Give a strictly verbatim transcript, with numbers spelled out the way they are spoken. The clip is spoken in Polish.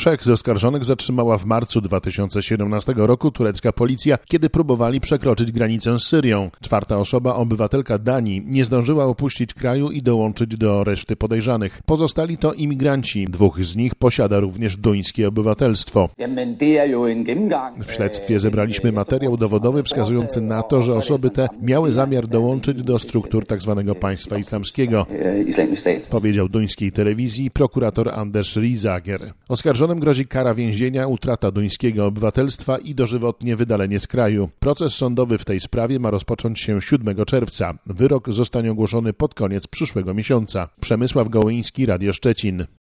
Trzech z oskarżonych zatrzymała w marcu dwa tysiące siedemnastego roku turecka policja, kiedy próbowali przekroczyć granicę z Syrią. Czwarta osoba, obywatelka Danii, nie zdążyła opuścić kraju i dołączyć do reszty podejrzanych. Pozostali to imigranci. Dwóch z nich posiada również duńskie obywatelstwo. W śledztwie zebraliśmy materiał dowodowy wskazujący na to, że osoby te miały zamiar dołączyć do struktur tzw. państwa islamskiego, powiedział duńskiej telewizji prokurator Anders Risager. Oskarżonym grozi kara więzienia, utrata duńskiego obywatelstwa i dożywotnie wydalenie z kraju. Proces sądowy w tej sprawie ma rozpocząć się siódmego czerwca. Wyrok zostanie ogłoszony pod koniec przyszłego miesiąca. Przemysław Gołyński, Radio Szczecin.